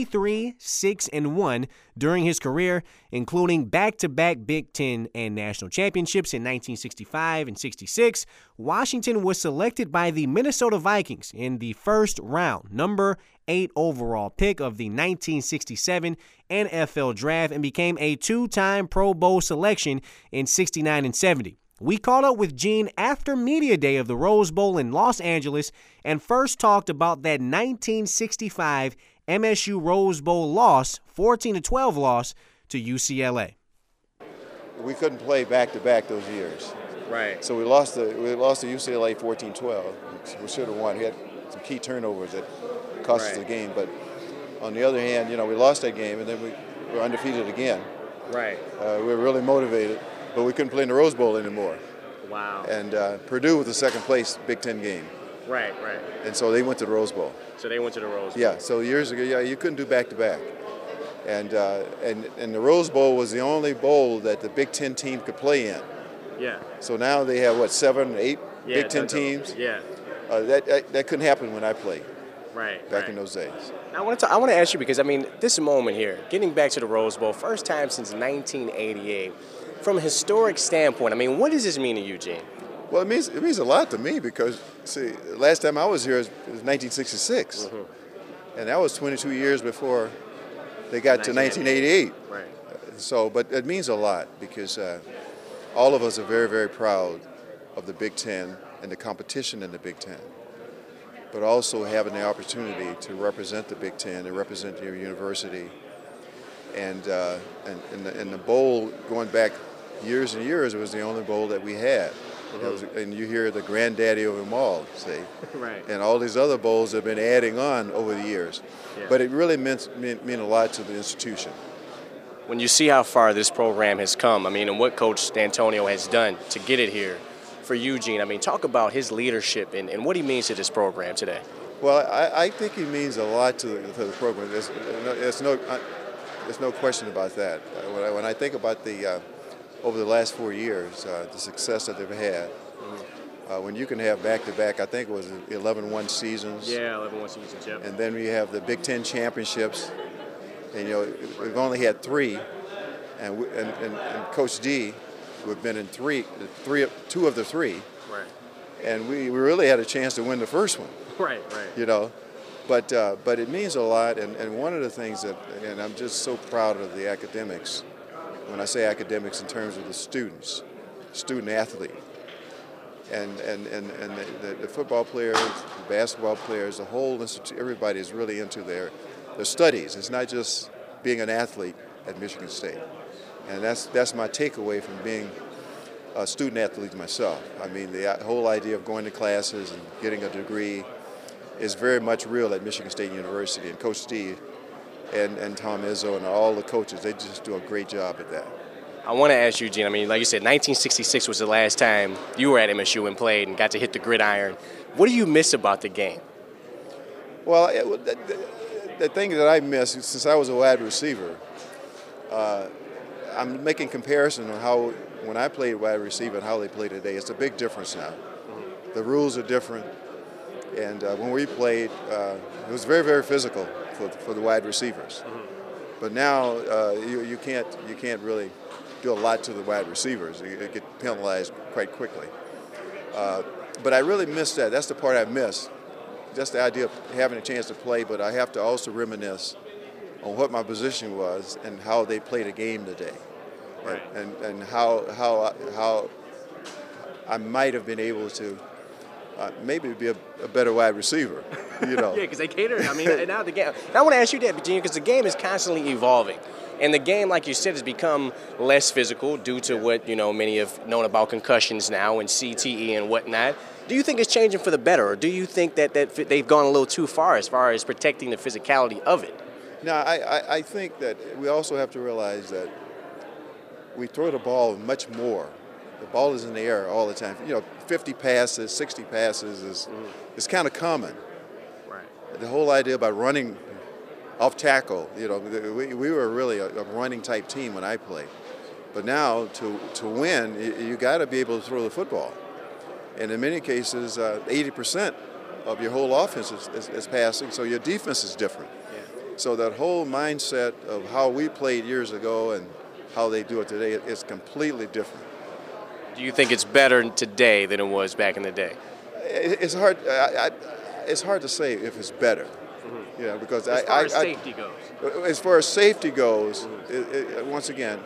23-6-1 during his career, including back-to-back Big Ten and national championships in 1965 and 66. Washington was selected by the Minnesota Vikings in the first round, number 8 overall pick of the 1967 NFL Draft, and became a 2-time Pro Bowl selection in 69 and 70. We caught up with Gene after Media Day of the Rose Bowl in Los Angeles and first talked about that 1965 MSU Rose Bowl loss, 14-12 loss to UCLA. We couldn't play back-to-back those years. Right. So we lost to UCLA 14-12. We should have won. We had some key turnovers that cost us the game. But on the other hand, we lost that game, and then we were undefeated again. Right. We were really motivated. But we couldn't play in the Rose Bowl anymore. Wow. And Purdue was the second place Big Ten game. Right. And so they went to the Rose Bowl. Yeah, so years ago, you couldn't do back-to-back. And the Rose Bowl was the only bowl that the Big Ten team could play in. Yeah. So now they have, 7, 8 Big Ten teams? Yeah. That couldn't happen when I played. Back in those days. I want to ask you, because, this moment here, getting back to the Rose Bowl, first time since 1988, from a historic standpoint, what does this mean to you, Gene? Well, it means a lot to me because, see, last time I was here was 1966. Mm-hmm. And that was 22 years before they got to 1988. Right. But it means a lot because all of us are very, very proud of the Big Ten and the competition in the Big Ten, but also having the opportunity to represent the Big Ten and represent your university. And the bowl, going back years and years, it was the only bowl that we had. And you hear the granddaddy of them all, see? Right. And all these other bowls have been adding on over the years. Yeah. But it really meant a lot to the institution. When you see how far this program has come, I mean, and what Coach D'Antonio has done to get it here for Eugene, I mean, talk about his leadership and what he means to this program today. Well, I think he means a lot to the program. There's no question about that. When I think about over the last 4 years, the success that they've had, when you can have back-to-back, I think it was 11-1 seasons. Yeah, 11-1 seasons, yep. And then we have the Big Ten championships. And, we've only had 3. And Coach D, we've been in 2 of the 3. Right. And we really had a chance to win the first one. Right. But it means a lot, and one of the things that, and I'm just so proud of the academics, when I say academics in terms of the students, student athlete, and the football players, the basketball players, the whole institute, everybody is really into their studies. It's not just being an athlete at Michigan State, and that's my takeaway from being a student athlete myself. I mean, the whole idea of going to classes and getting a degree is very much real at Michigan State University, and Coach Steve and Tom Izzo and all the coaches, they just do a great job at that. I want to ask you, Gene, I mean, like you said, 1966 was the last time you were at MSU and played and got to hit the gridiron. What do you miss about the game? Well, the thing that I miss, since I was a wide receiver, I'm making comparison on how, when I played wide receiver and how they play today, it's a big difference now. The rules are different. And when we played, it was very, very physical for the wide receivers. But now you can't really do a lot to the wide receivers. You get penalized quite quickly. But I really miss that. That's the part I miss. Just the idea of having a chance to play, but I have to also reminisce on what my position was and how they played a game today. Right. And how I might have been able to maybe be a better wide receiver, Yeah, because they cater. I mean, now the game. I want to ask you that, Virginia, because the game is constantly evolving, and the game, like you said, has become less physical due to what many have known about concussions now and CTE and whatnot. Do you think it's changing for the better, or do you think that they've gone a little too far as protecting the physicality of it? No, I think that we also have to realize that we throw the ball much more. The ball is in the air all the time. 50 passes, 60 passes is kind of common. Right. The whole idea about running off tackle, we were really a running type team when I played. But now to win, you got to be able to throw the football. And in many cases, 80% of your whole offense is passing, so your defense is different. Yeah. So that whole mindset of how we played years ago and how they do it today is completely different. Do you think it's better today than it was back in the day? It's hard. It's hard to say if it's better. Because as far as safety goes. As far as safety goes, once again,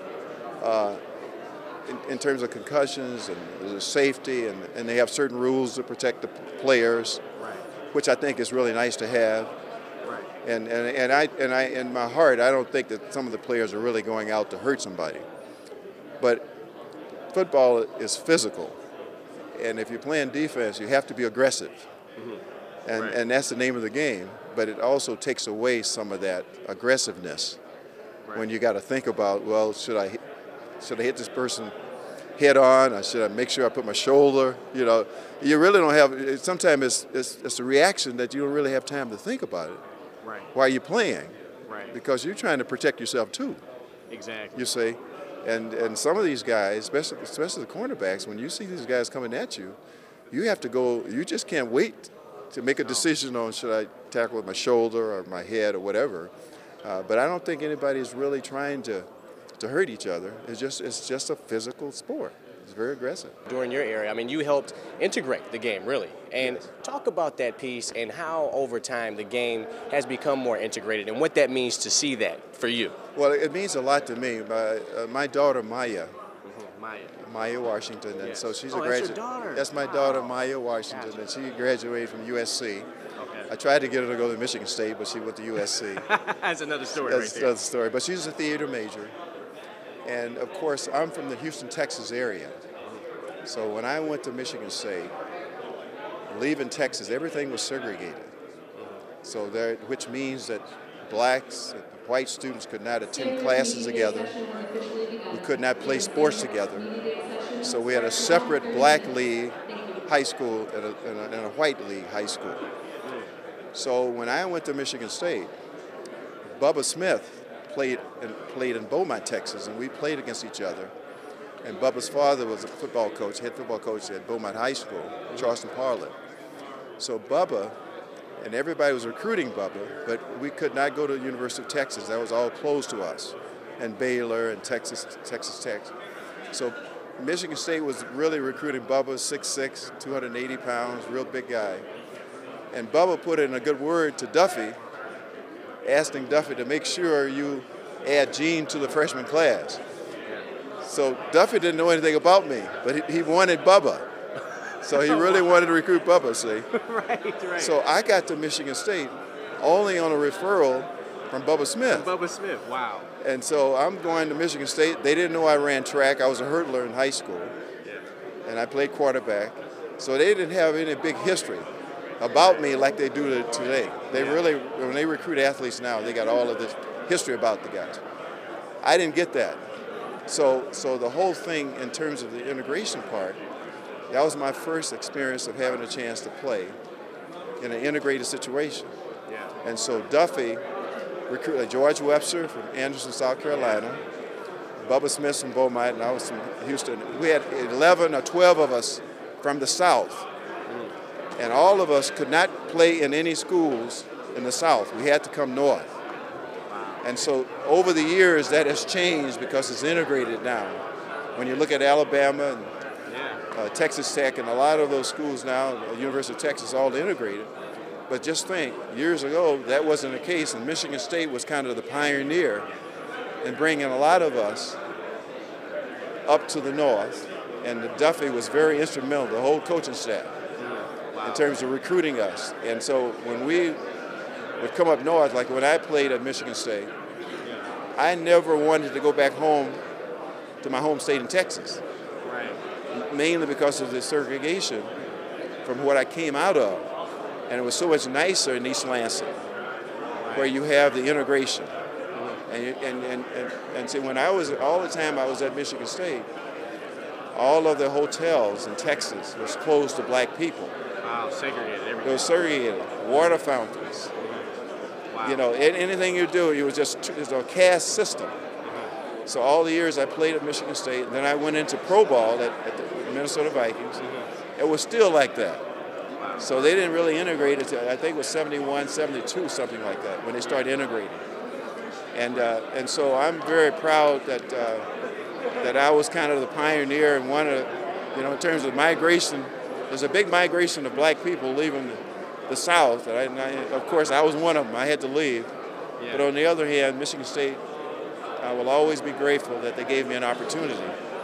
in terms of concussions and the safety, and they have certain rules to protect the players, right, which I think is really nice to have. Right. And I in my heart, I don't think that some of the players are really going out to hurt somebody, but football is physical, and if you're playing defense, you have to be aggressive, and that's the name of the game. But it also takes away some of that aggressiveness when you got to think about, well, should I hit this person head on, or should I make sure I put my shoulder? You really don't have. Sometimes it's a reaction that you don't really have time to think about it while you're playing, because you're trying to protect yourself too. Exactly. You see. And some of these guys, especially the cornerbacks, when you see these guys coming at you, you have to go. You just can't wait to make a decision on should I tackle with my shoulder or my head or whatever. But I don't think anybody's really trying to hurt each other. It's just a physical sport. It's very aggressive. During your era, I mean, you helped integrate the game, really. And talk about that piece and how, over time, the game has become more integrated and what that means to see that for you. Well, it means a lot to me. My daughter, Maya. Maya Washington, and so she's a graduate. That's your daughter. That's my daughter, Maya Washington, and she graduated from USC. Okay. I tried to get her to go to Michigan State, but she went to USC. That's another story. That's another story. But she's a theater major. And, of course, I'm from the Houston, Texas area. So when I went to Michigan State, leaving Texas, everything was segregated. So there, which means that blacks and white students could not attend classes together. We could not play sports together. So we had a separate black league high school and a white league high school. So when I went to Michigan State, Bubba Smith played in Beaumont, Texas, and we played against each other. And Bubba's father was a football coach, head football coach at Beaumont High School, Charleston Parlett. So Bubba, and everybody was recruiting Bubba, but we could not go to the University of Texas. That was all closed to us, and Baylor and Texas Tech. So Michigan State was really recruiting Bubba, 6'6", 280 pounds, real big guy. And Bubba put in a good word to Duffy, asking Duffy to make sure you add Gene to the freshman class. So Duffy didn't know anything about me, but he wanted Bubba. So he really wanted to recruit Bubba, see? Right. So I got to Michigan State only on a referral from Bubba Smith. Bubba Smith, wow. And so I'm going to Michigan State. They didn't know I ran track. I was a hurdler in high school. And I played quarterback. So they didn't have any big history about me like they do today. They really, when they recruit athletes now, they got all of this history about the guys. I didn't get that. So the whole thing in terms of the integration part, that was my first experience of having a chance to play in an integrated situation. And so Duffy recruited George Webster from Anderson, South Carolina, Bubba Smith from Beaumont, and I was from Houston. We had 11 or 12 of us from the South. And all of us could not play in any schools in the South. We had to come north. And so over the years, that has changed because it's integrated now. When you look at Alabama and Texas Tech and a lot of those schools now, the University of Texas, all integrated. But just think, years ago, that wasn't the case, and Michigan State was kind of the pioneer in bringing a lot of us up to the north, and Duffy was very instrumental, the whole coaching staff, in terms of recruiting us. And so when we would come up north, like when I played at Michigan State, I never wanted to go back home to my home state in Texas. Mainly because of the segregation from what I came out of. And it was so much nicer in East Lansing, where you have the integration. And see, when all the time I was at Michigan State, all of the hotels in Texas was closed to black people. Wow, segregated everything. It was segregated. Water fountains. Wow. You know, anything you do, it was just a caste system. So all the years I played at Michigan State, and then I went into pro ball at the Minnesota Vikings. It was still like that. So they didn't really integrate it until, I think it was 71, 72, something like that, when they started integrating. And so I'm very proud that I was kind of the pioneer and one of, in terms of migration. There's a big migration of black people leaving the South. And of course, I was one of them. I had to leave. Yeah. But on the other hand, Michigan State, I will always be grateful that they gave me an opportunity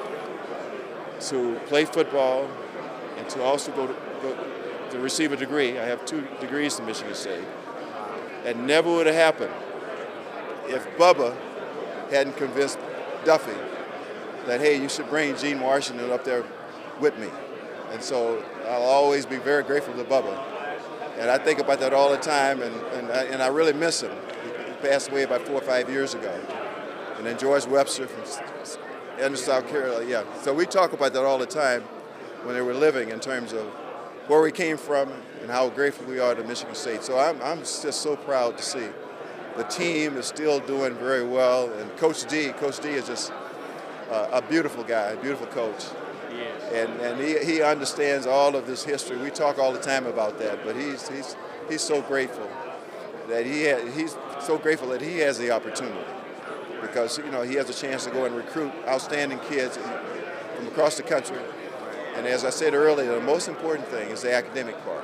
to play football and to also go to receive a degree. I have 2 degrees from Michigan State. That never would have happened if Bubba hadn't convinced Duffy that, hey, you should bring Gene Washington up there with me. And so I'll always be very grateful to Bubba. And I think about that all the time, and I really miss him. He passed away about 4 or 5 years ago. And then George Webster from Anderson, South Carolina, So we talk about that all the time when they were living in terms of where we came from and how grateful we are to Michigan State. So I'm just so proud to see the team is still doing very well. And Coach D is just a beautiful guy, a beautiful coach. Yes. And he understands all of this history. We talk all the time about that, but he's so grateful that he's so grateful that he has the opportunity. Because he has a chance to go and recruit outstanding kids from across the country. And as I said earlier, the most important thing is the academic part.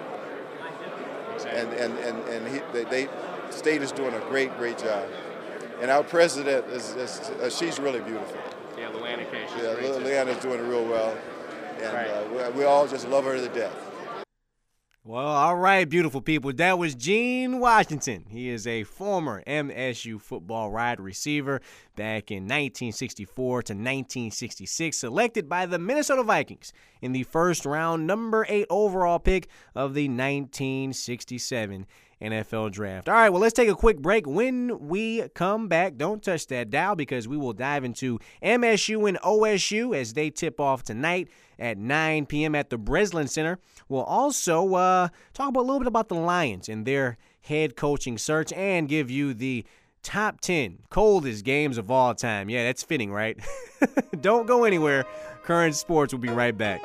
And State is doing a great job. And our president she's really beautiful. Yeah, Luana K. Luana's doing it real well. And we all just love her to death. Well, all right, beautiful people. That was Gene Washington. He is a former MSU football wide receiver back in 1964 to 1966, selected by the Minnesota Vikings in the first round, number 8 overall pick of the 1967 NFL Draft. All right, well, let's take a quick break. When we come back, don't touch that dial because we will dive into MSU and OSU as they tip off tonight at 9 p.m. at the Breslin Center. We'll also talk a little bit about the Lions and their head coaching search and give you the top 10 coldest games of all time. Yeah, that's fitting, right? Don't go anywhere. Current Sports will be right back.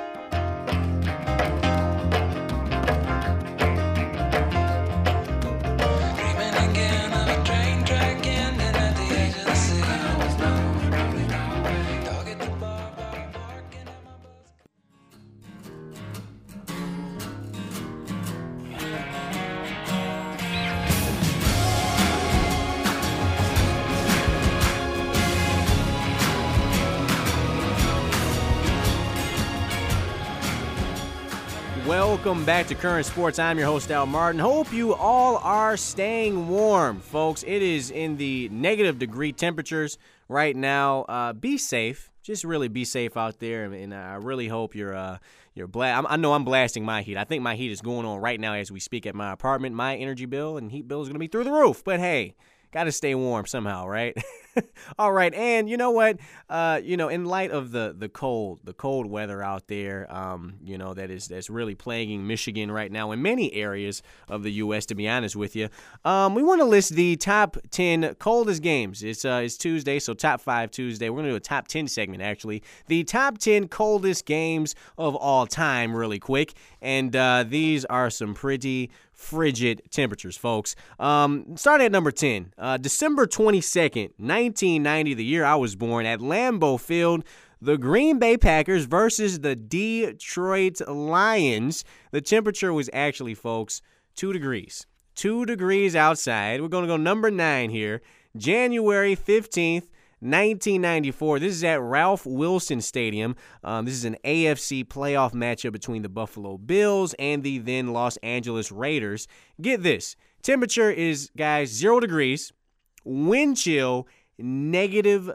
Welcome back to Current Sports. I'm your host, Al Martin. Hope you all are staying warm, folks. It is in the negative degree temperatures right now. Be safe. Just really be safe out there, and I really hope you're I know I'm blasting my heat. I think my heat is going on right now as we speak at my apartment. My energy bill and heat bill is going to be through the roof. But hey, got to stay warm somehow, right? All right, and you know what? In light of the cold weather out there, that's really plaguing Michigan right now in many areas of the U.S. To be honest with you, we want to list the top 10 coldest games. It's Tuesday, so Top 5 Tuesday. We're gonna do a top 10 segment actually. The top 10 coldest games of all time, really quick, and these are some pretty frigid temperatures, folks. Starting at number 10, December 22nd, 1990, the year I was born, at Lambeau Field, the Green Bay Packers versus the Detroit Lions. The temperature was actually, folks, 2 degrees. 2 degrees outside. We're going to go number 9 here. January 15th, 1994. This is at Ralph Wilson Stadium. This is an AFC playoff matchup between the Buffalo Bills and the then Los Angeles Raiders. Get this. Temperature is, guys, 0 degrees. Wind chill, negative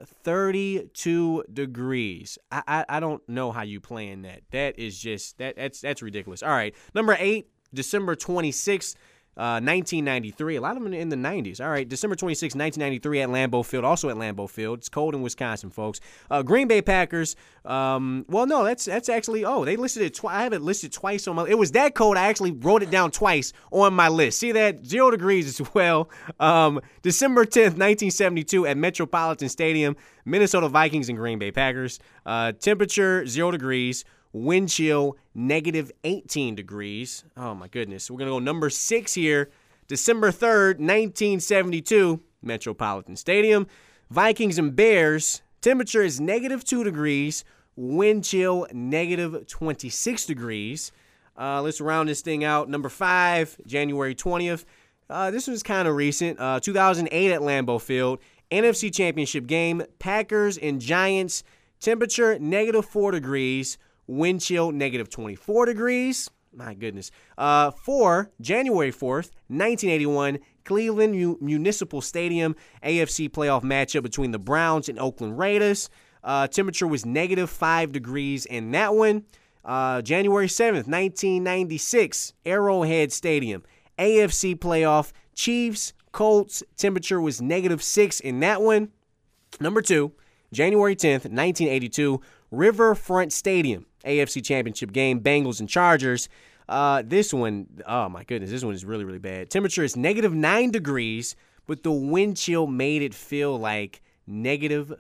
32 degrees. I don't know how you plan that. That is just, that's ridiculous. All right. Number 8, December 26th. 1993. A lot of them in the 90s. All right, December 26, 1993 at Lambeau Field. Also at Lambeau Field. It's cold in Wisconsin, folks. Green Bay Packers. That's actually, they listed it twice. I have it listed twice on my, it was that cold I actually wrote it down twice on my list. See that? 0 degrees as well. December 10th, 1972 at Metropolitan Stadium. Minnesota Vikings and Green Bay Packers. Temperature, 0 degrees. Wind chill, negative 18 degrees. Oh, my goodness. We're going to go number 6 here. December 3rd, 1972, Metropolitan Stadium. Vikings and Bears. Temperature is negative 2 degrees. Wind chill, negative 26 degrees. Let's round this thing out. Number 5, January 20th. This was kind of recent. 2008 at Lambeau Field. NFC Championship game. Packers and Giants. Temperature, negative 4 degrees. Wind chill, negative 24 degrees. My goodness. For January 4th, 1981, Cleveland Municipal Stadium, AFC playoff matchup between the Browns and Oakland Raiders. Temperature was negative 5 degrees in that one. January 7th, 1996, Arrowhead Stadium, AFC playoff, Chiefs, Colts. Temperature was negative 6 in that one. Number 2, January 10th, 1982, Riverfront Stadium, AFC Championship game, Bengals and Chargers. This one, oh my goodness, this one is really, really bad. Temperature is negative 9 degrees, but the wind chill made it feel like negative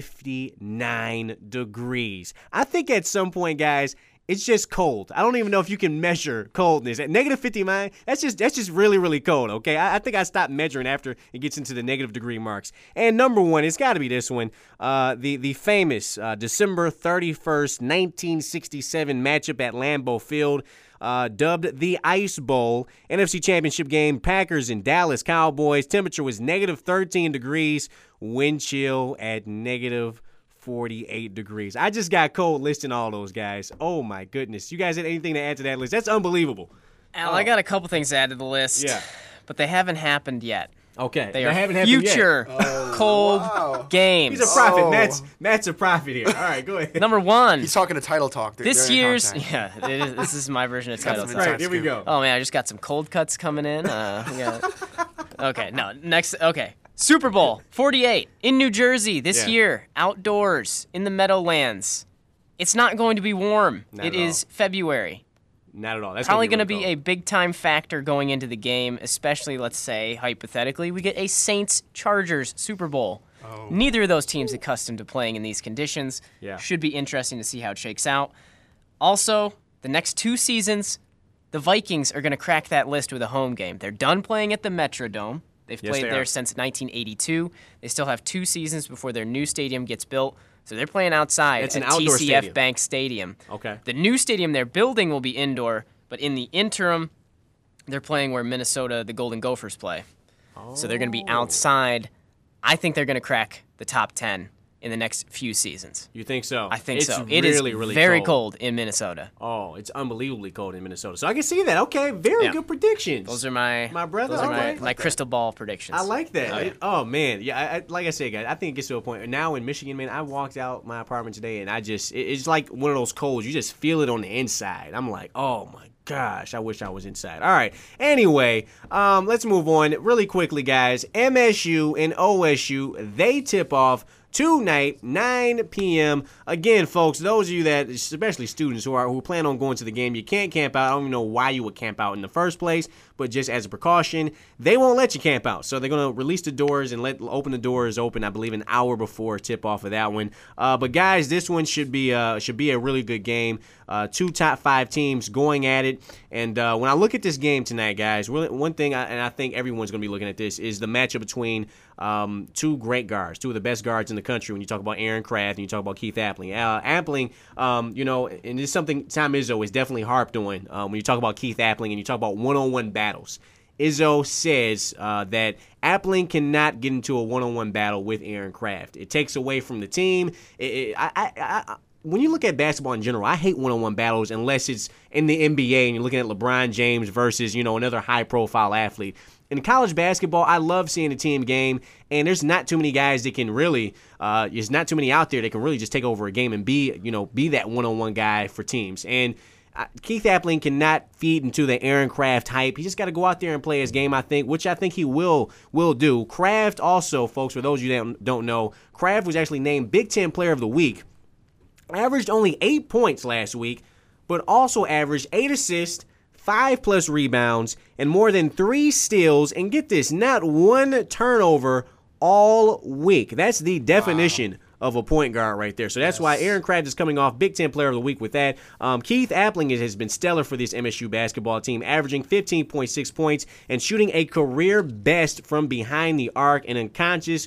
59 degrees. I think at some point, guys, it's just cold. I don't even know if you can measure coldness. At negative 59, that's just really, really cold, okay? I think I stopped measuring after it gets into the negative degree marks. And number 1, it's got to be this one, the famous December 31st, 1967 matchup at Lambeau Field, dubbed the Ice Bowl. NFC Championship game, Packers and Dallas Cowboys. Temperature was negative 13 degrees. Wind chill at negative 48 degrees. I just got cold listing all those guys. Oh my goodness. You guys had anything to add to that list? That's unbelievable. Al, I got a couple things to add to the list. Yeah. But they haven't happened yet. Okay. They haven't are happened future cold games. He's a prophet. Matt's a prophet here. All right, go ahead. Number one. He's talking to Title Talk. This year's this is my version of Title Talk. Right, here we go. Oh man, I just got some cold cuts coming in. Okay, no, next. Okay, Super Bowl 48 in New Jersey this year, outdoors in the Meadowlands. It's not going to be warm. It is February. Not at all. That's probably going to be a big-time factor going into the game, especially, let's say, hypothetically, we get a Saints-Chargers Super Bowl. Oh. Neither of those teams accustomed to playing in these conditions. Yeah. Should be interesting to see how it shakes out. Also, the next 2 seasons, the Vikings are going to crack that list with a home game. They're done playing at the Metrodome. They've played there since 1982. They still have 2 seasons before their new stadium gets built. So they're playing outside at TCF Bank Stadium. Okay. The new stadium they're building will be indoor, but in the interim, they're playing where Minnesota, the Golden Gophers, play. Oh. So they're going to be outside. I think they're going to crack the top 10 in the next few seasons. You think so? I think so. It is really very cold in Minnesota. Oh, it's unbelievably cold in Minnesota. So I can see that. Okay, very good predictions. Those are my brother. Those are my crystal ball predictions. I like that. Oh man, yeah. Like I said, guys, I think it gets to a point now in Michigan, man. I walked out my apartment today, and it's like one of those colds. You just feel it on the inside. I'm like, oh my gosh, I wish I was inside. All right. Anyway, let's move on really quickly, guys. MSU and OSU, they tip off tonight, 9 p.m. Again, folks, those of you that, especially students who plan on going to the game, you can't camp out. I don't even know why you would camp out in the first place, but just as a precaution, they won't let you camp out. So they're going to release the doors and open the doors open, I believe, an hour before tip off of that one. But guys, this one should be a really good game. 2 top 5 teams going at it. And when I look at this game tonight, guys, really, one thing, and I think everyone's going to be looking at this, is the matchup between 2 great guards, 2 of the best guards in the country when you talk about Aaron Craft and you talk about Keith Appling. Appling, and it's something Tom Izzo is definitely harped on when you talk about Keith Appling and you talk about one-on-one battles. Izzo says that Appling cannot get into a one-on-one battle with Aaron Craft. It takes away from the team. When you look at basketball in general, I hate one-on-one battles unless it's in the NBA and you're looking at LeBron James versus, another high-profile athlete. In college basketball, I love seeing a team game, and there's not too many guys that can really, there's not too many out there that can really just take over a game and be that one-on-one guy for teams. And Keith Appling cannot feed into the Aaron Craft hype. He just got to go out there and play his game, I think, which I think he will do. Craft also, folks, for those of you that don't know, Craft was actually named Big Ten Player of the Week. Averaged only 8 points last week, but also averaged 8 assists, 5+ rebounds, and more than 3 steals, and get this, not 1 turnover all week. That's the definition of a point guard right there. So that's why Aaron Craft is coming off Big Ten Player of the Week with that. Keith Appling has been stellar for this MSU basketball team, averaging 15.6 points and shooting a career best from behind the arc, an unconscious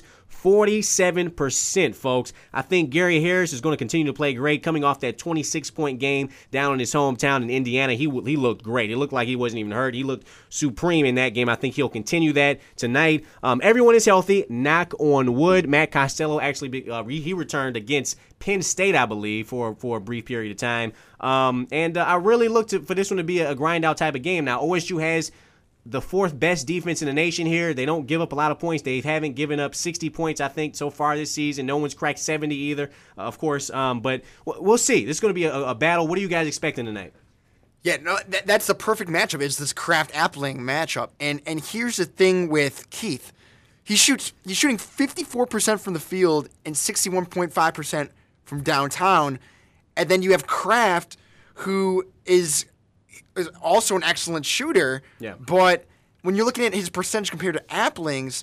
47%, folks. I think Gary Harris is going to continue to play great, coming off that 26-point game down in his hometown in Indiana. He looked great. It looked like he wasn't even hurt. He looked supreme in that game. I think he'll continue that tonight. Everyone is healthy. Knock on wood. Matt Costello actually he returned against Penn State, I believe, for a brief period of time. I really looked for this one to be a grind-out type of game. Now, OSU has the 4th best defense in the nation here. They don't give up a lot of points. They haven't given up 60 points, I think, so far this season. No one's cracked 70 either, of course. But we'll see. This is going to be a battle. What are you guys expecting tonight? Yeah, no, that's the perfect matchup. Is this Craft-Appling matchup. And here's the thing with Keith. He's shooting 54% from the field and 61.5% from downtown. And then you have Craft, who is also an excellent shooter. Yeah. But when you're looking at his percentage compared to Appling's,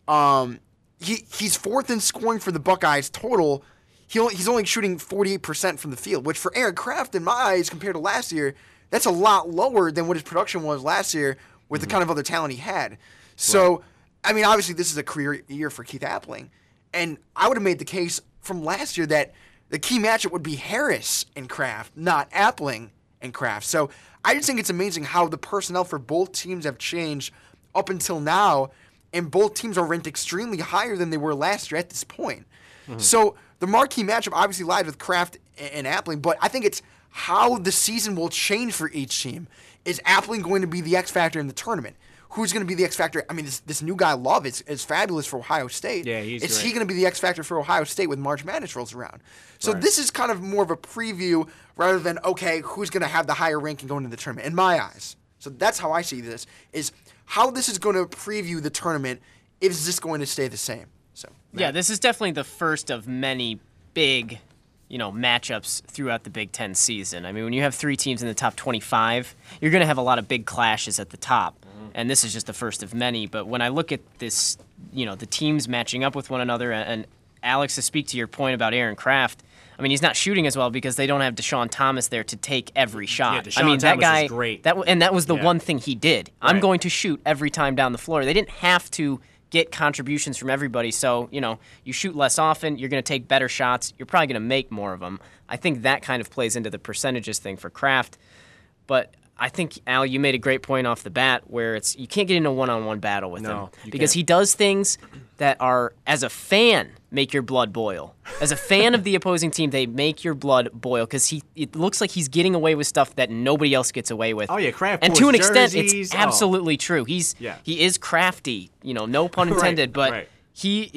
he's 4th in scoring for the Buckeyes total. He's only shooting 48% from the field, which for Aaron Craft, in my eyes, compared to last year, that's a lot lower than what his production was last year with the kind of other talent he had. So, I mean, obviously this is a career year for Keith Appling. And I would have made the case from last year that the key matchup would be Harris and Craft, not Appling and Craft. So I just think it's amazing how the personnel for both teams have changed up until now, and both teams are ranked extremely higher than they were last year at this point. Mm-hmm. So the marquee matchup obviously lies with Craft and Appling, but I think it's how the season will change for each team. Is Appling going to be the X factor in the tournament? Who's going to be the X factor? I mean, this new guy, Love, is fabulous for Ohio State. Yeah, he's Is great. he going to be the X factor for Ohio State when March Madness rolls around? So this is kind of more of a preview rather than, okay, who's going to have the higher ranking going into the tournament, in my eyes. So that's how I see this, is how this is going to preview the tournament. Is this going to stay the same? So Yeah, this is definitely the first of many big, matchups throughout the Big Ten season. I mean, when you have 3 teams in the top 25, you're going to have a lot of big clashes at the top. And this is just the first of many. But when I look at this, the teams matching up with one another, and Alex, to speak to your point about Aaron Kraft, I mean, he's not shooting as well because they don't have Deshaun Thomas there to take every shot. Yeah, I mean, Deshaun that Thomas guy, is great. that was the Yeah. one thing he did. I'm Right. going to shoot every time down the floor. They didn't have to get contributions from everybody. So, you shoot less often, you're going to take better shots, you're probably going to make more of them. I think that kind of plays into the percentages thing for Kraft. But I think, Al, you made a great point off the bat where you can't get into a one-on-one battle with him because he does things that are, as a fan, make your blood boil. As a fan of the opposing team, they make your blood boil because it looks like he's getting away with stuff that nobody else gets away with. Oh, yeah, Kraft and pulls to an extent, jerseys. it's absolutely true. He is crafty, no pun intended, but he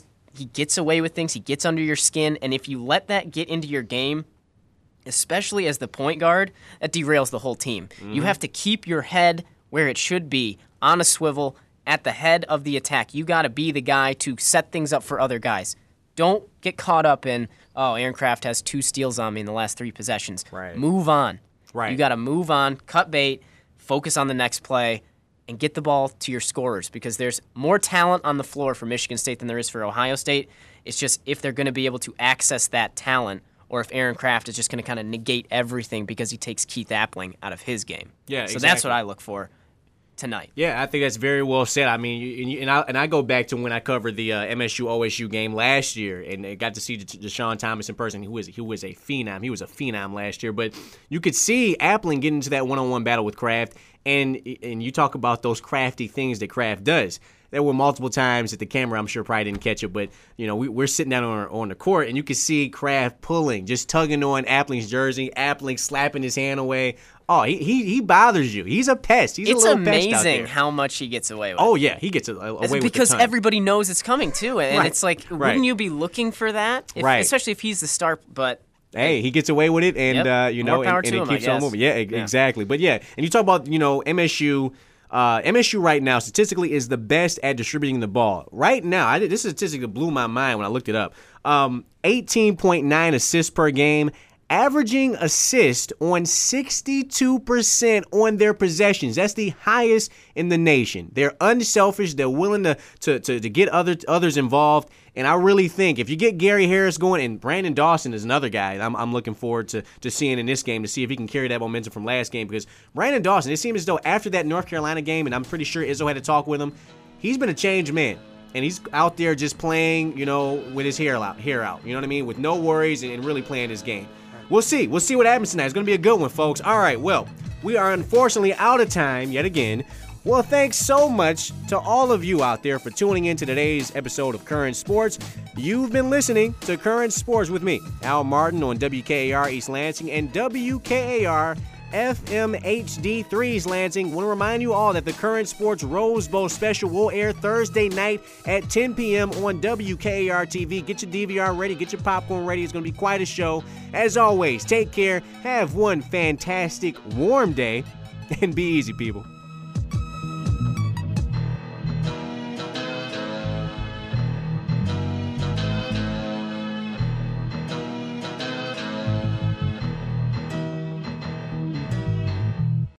gets away with things. He gets under your skin, and if you let that get into your game, especially as the point guard, that derails the whole team. You have to keep your head where it should be, on a swivel, at the head of the attack. You got to be the guy to set things up for other guys. Don't get caught up in, Aaron Kraft has 2 steals on me in the last 3 possessions. Right. Move on. Right. You got to move on, cut bait, focus on the next play, and get the ball to your scorers because there's more talent on the floor for Michigan State than there is for Ohio State. It's just if they're going to be able to access that talent or if Aaron Kraft is just going to kind of negate everything because he takes Keith Appling out of his game. Yeah, so exactly. that's what I look for tonight. Yeah, I think that's very well said. I mean, and I go back to when I covered the MSU-OSU game last year and I got to see Deshaun Thomas in person. He was a phenom. He was a phenom last year. But you could see Appling getting into that one-on-one battle with Kraft, and you talk about those crafty things that Kraft does. There were multiple times that the camera, I'm sure, probably didn't catch it, but we're sitting down on the court, and you can see Kraft pulling, just tugging on Appling's jersey, Appling slapping his hand away. Oh, he bothers you. He's a pest. He's a little pest out there. It's amazing how much he gets away with. Oh yeah, he gets away with a because ton. everybody knows it's coming too, and Right. it's like, Right. wouldn't you be looking for that? Right. Especially if he's the star, but. Hey, he gets away with it, and More power and to he him, I keeps on guess. moving. Yeah, exactly. But yeah, and you talk about MSU. MSU right now statistically is the best at distributing the ball. Right now, this statistic that blew my mind when I looked it up. 18.9 assists per game, averaging assist on 62% on their possessions. That's the highest in the nation. They're unselfish. They're willing to get others involved. And I really think if you get Gary Harris going, and Brandon Dawson is another guy I'm looking forward to seeing in this game to see if he can carry that momentum from last game, because Brandon Dawson, it seems as though after that North Carolina game, and I'm pretty sure Izzo had to talk with him, he's been a changed man. And he's out there just playing, with his hair out, you know what I mean, with no worries and really playing his game. We'll see. We'll see what happens tonight. It's going to be a good one, folks. All right, well, we are unfortunately out of time yet again. Well, thanks so much to all of you out there for tuning in to today's episode of Current Sports. You've been listening to Current Sports with me, Al Martin, on WKAR East Lansing and WKAR FM HD3 East Lansing. Want to remind you all that the Current Sports Rose Bowl special will air Thursday night at 10 p.m. on WKAR TV. Get your DVR ready. Get your popcorn ready. It's going to be quite a show. As always, take care. Have one fantastic warm day. And be easy, people.